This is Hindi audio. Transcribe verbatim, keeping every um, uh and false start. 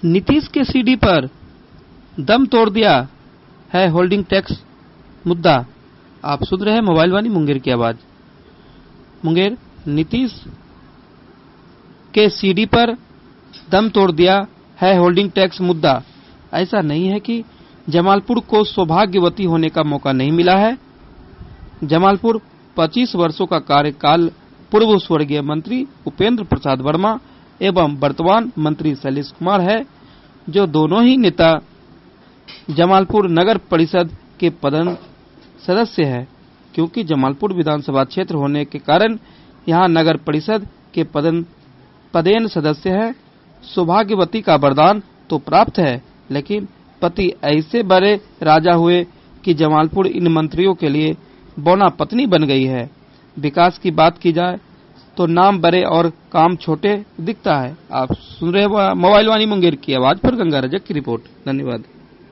नीतीश के सीडी पर दम तोड़ दिया है होल्डिंग टैक्स मुद्दा। आप सुन रहे हैं मोबाइल वाणी मुंगेर की आवाज। मुंगेर, नीतीश के सीडी पर दम तोड़ दिया है होल्डिंग टैक्स मुद्दा। ऐसा नहीं है कि जमालपुर को सौभाग्यवती होने का मौका नहीं मिला है। जमालपुर पच्चीस वर्षों का कार्यकाल पूर्व स्वर्गीय मंत्री उपेंद्र प्रसाद वर्मा एवं वर्तमान मंत्री शैलेश कुमार है, जो दोनों ही नेता जमालपुर नगर परिषद के पदन सदस्य है। क्योंकि जमालपुर विधानसभा क्षेत्र होने के कारण यहां नगर परिषद के पदन पदेन सदस्य है। सौभाग्यवती का वरदान तो प्राप्त है, लेकिन पति ऐसे बड़े राजा हुए कि जमालपुर इन मंत्रियों के लिए बौना पत्नी बन गई है। विकास की बात की जाए तो नाम बड़े और काम छोटे दिखता है। आप सुन रहे हैं मोबाइल वाणी मुंगेर की आवाज पर गंगा रजक की रिपोर्ट। धन्यवाद।